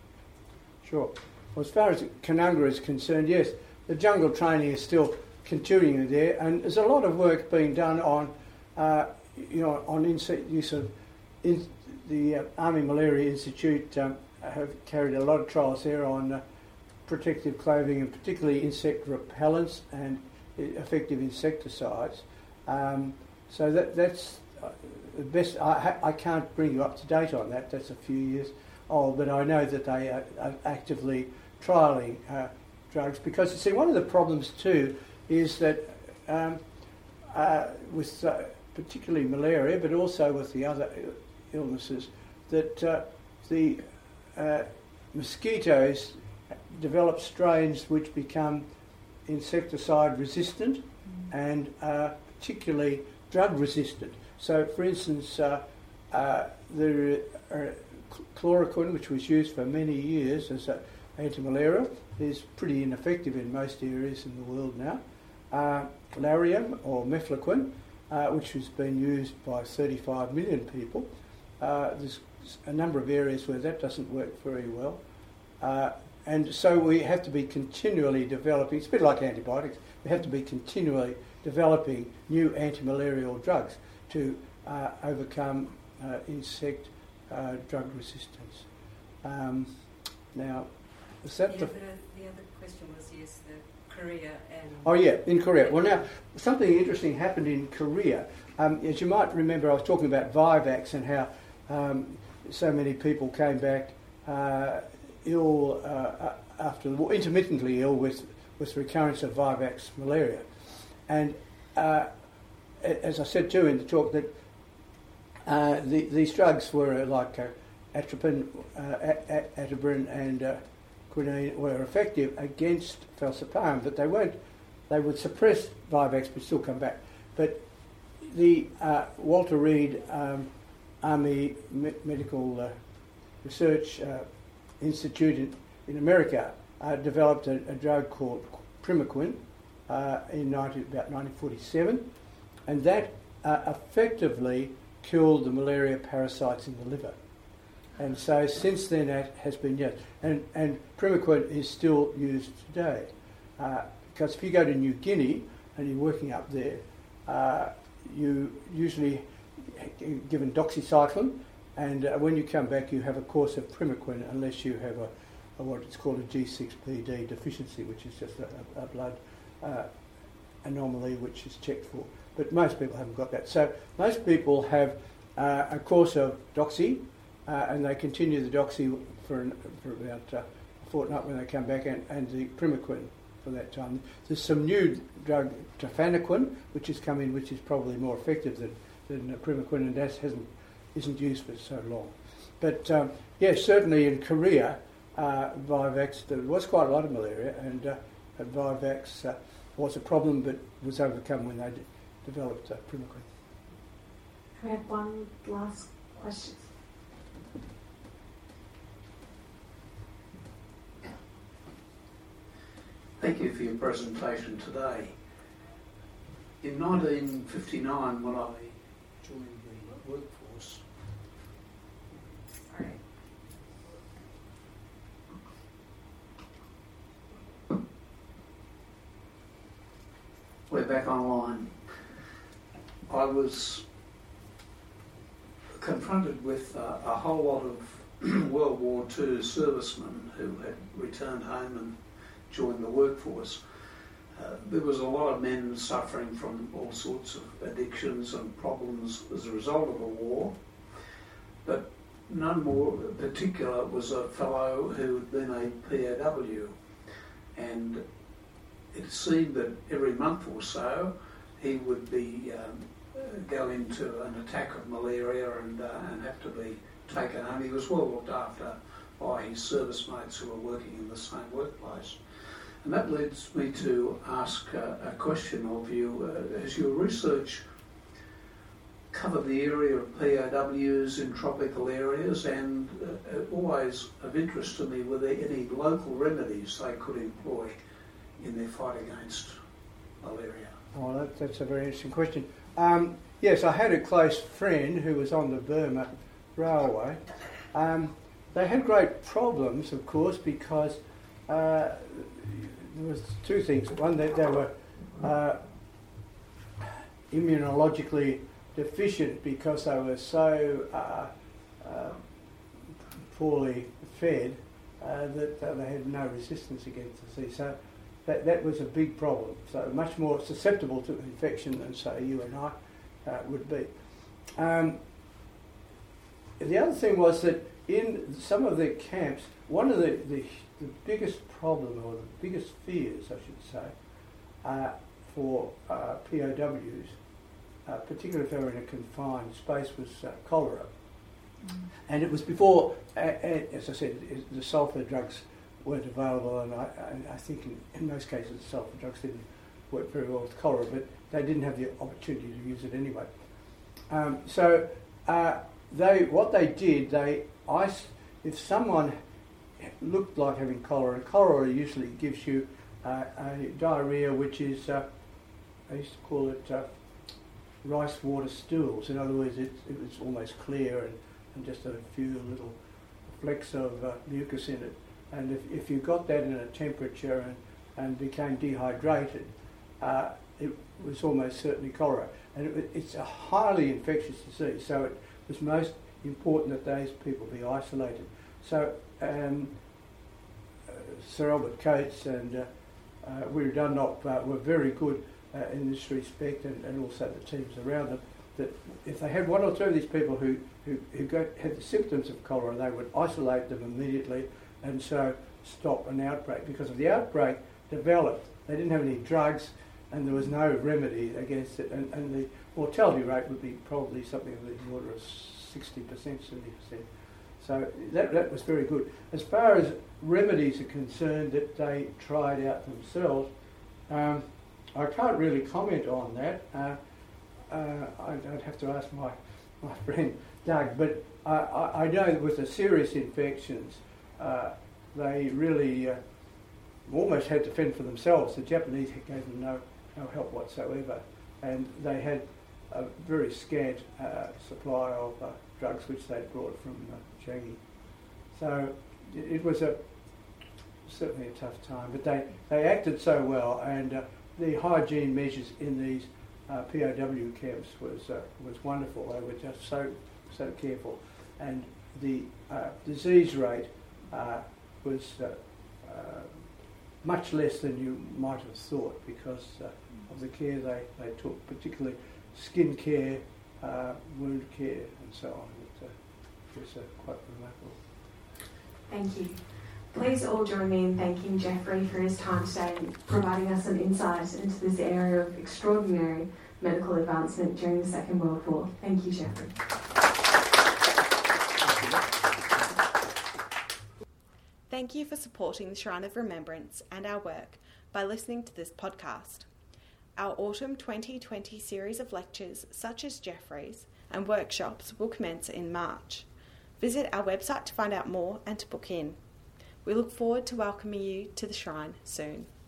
Sure. Well, as far as Canungra is concerned, yes, the jungle training is still continuing there, and there's a lot of work being done on, uh, you know, on insect use of in, the uh, Army Malaria Institute um, have carried a lot of trials there on uh, protective clothing, and particularly insect repellents and effective insecticides. Um, so that that's uh, the best. I, ha- I can't bring you up to date on that. That's a few years old, but I know that they are, are actively trialling uh, drugs, because you see, one of the problems too is that um, uh, with uh, particularly malaria, but also with the other illnesses, that uh, the uh, mosquitoes develop strains which become insecticide resistant mm. and uh, particularly drug resistant. So, for instance, uh, uh, the uh, chloroquine, which was used for many years as an anti-malaria, is pretty ineffective in most areas in the world now. Uh, Lariam or mefloquine, uh, which has been used by thirty-five million people. Uh, there's a number of areas where that doesn't work very well. Uh, and so we have to be continually developing, it's a bit like antibiotics, we have to be continually developing new anti-malarial drugs to uh, overcome uh, insect uh, drug resistance. Um, now, is that yeah, the... the... The other question was, yes, the Korea and... Oh yeah, in Korea. Well now, something interesting happened in Korea. Um, as you might remember, I was talking about Vivax and how um, so many people came back uh, ill uh, after the war, intermittently ill with, with recurrence of Vivax malaria. And uh, as I said too in the talk, that uh, the, these drugs were like uh, atropine, uh, atibrin and uh, quinine were effective against falciparum, but they weren't. They would suppress Vivax but still come back. But the uh, Walter Reed um, Army Me- Medical uh, Research uh, Institute in, in America uh, developed a, a drug called Primaquine uh, in nineteen, about nineteen forty-seven, and that uh, effectively killed the malaria parasites in the liver. And so since then that has been used. And, and Primaquine is still used today. Uh, because if you go to New Guinea and you're working up there, uh, you usually given doxycycline, and uh, when you come back you have a course of Primaquine unless you have a, a what is called a G six P D deficiency, which is just a, a blood uh, anomaly which is checked for. But most people haven't got that. So most people have uh, a course of doxy, uh, and they continue the doxy for, an, for about uh, a fortnight when they come back, and, and the primaquine for that time. There's some new drug, tafenoquine, which has come in, which is probably more effective than, than primaquine, and that hasn't, isn't used for so long. But um, yes, yeah, certainly in Korea, uh, Vivax, there was quite a lot of malaria, and uh, Vivax uh, was a problem, but was overcome when they d- developed uh, primaquine. We have one last question. Thank you for your presentation today. In nineteen fifty-nine, when I joined the workforce, Sorry. we're back online. I was confronted with uh, a whole lot of World War Two servicemen who had returned home and joined the workforce. Uh, there was a lot of men suffering from all sorts of addictions and problems as a result of the war, but none more particular was a fellow who had been a P O W, and it seemed that every month or so he would be um, go into an attack of malaria and, uh, and have to be taken home. He was well looked after by his service mates who were working in the same workplace. And that leads me to ask uh, a question of you. Uh, has your research covered the area of P O Ws in tropical areas, and uh, always of interest to me, were there any local remedies they could employ in their fight against malaria? Oh, that, that's a very interesting question. Um, yes, I had a close friend who was on the Burma Railway. Um, they had great problems, of course, because uh, there was two things. One, they, they were uh, immunologically deficient because they were so uh, uh, poorly fed uh, that uh, they had no resistance against the disease. So that, that was a big problem. So much more susceptible to infection than, say, you and I uh, would be. Um, the other thing was that in some of the camps, one of the, the, the biggest problem, or the biggest fears, I should say, uh, for uh, P O Ws, uh, particularly if they were in a confined space, was uh, cholera. Mm. And it was before, uh, uh, as I said, the sulphur drugs weren't available, and I, I think in, in most cases the sulphur drugs didn't work very well with cholera, but they didn't have the opportunity to use it anyway. Um, so uh, they, what they did, they ice, if someone looked like having cholera, and cholera usually gives you uh, a diarrhea which is, uh, I used to call it uh, rice water stools. In other words, it, it was almost clear and, and just a few little flecks of uh, mucus in it. And if, if you got that in a temperature and, and became dehydrated, uh, it was almost certainly cholera. And it, it's a highly infectious disease, so it was most important that those people be isolated. So um, uh, Sir Albert Coates and uh, uh, Weary Dunlop uh, were very good uh, in this respect, and, and also the teams around them, that if they had one or two of these people who, who, who got, had the symptoms of cholera, they would isolate them immediately and so stop an outbreak. Because if the outbreak developed, they didn't have any drugs and there was no remedy against it, and, and the mortality rate would be probably something of the order of sixty percent, seventy percent. So that, that was very good. As far as remedies are concerned that they tried out themselves, um, I can't really comment on that. Uh, uh, I'd, I'd have to ask my, my friend Doug, but I, I, I know that with the serious infections, uh, they really uh, almost had to fend for themselves. The Japanese gave them no, no help whatsoever, and they had a very scant uh, supply of uh, drugs which they brought from uh, Changi. So it, it was a certainly a tough time, but they, they acted so well, and uh, the hygiene measures in these uh, P O W camps was uh, was wonderful. They were just so so careful, and the uh, disease rate uh, was uh, uh, much less than you might have thought because uh, of the care they, they took, particularly skin care, uh, wound care and so on. It uh, was uh, quite remarkable. Thank you. Please all join me in thanking Geoffrey for his time today and providing us some insight into this area of extraordinary medical advancement during the Second World War. Thank you, Geoffrey. Thank you for supporting the Shrine of Remembrance and our work by listening to this podcast. Our Autumn twenty twenty series of lectures, such as Geoffrey's, and workshops will commence in March. Visit our website to find out more and to book in. We look forward to welcoming you to the Shrine soon.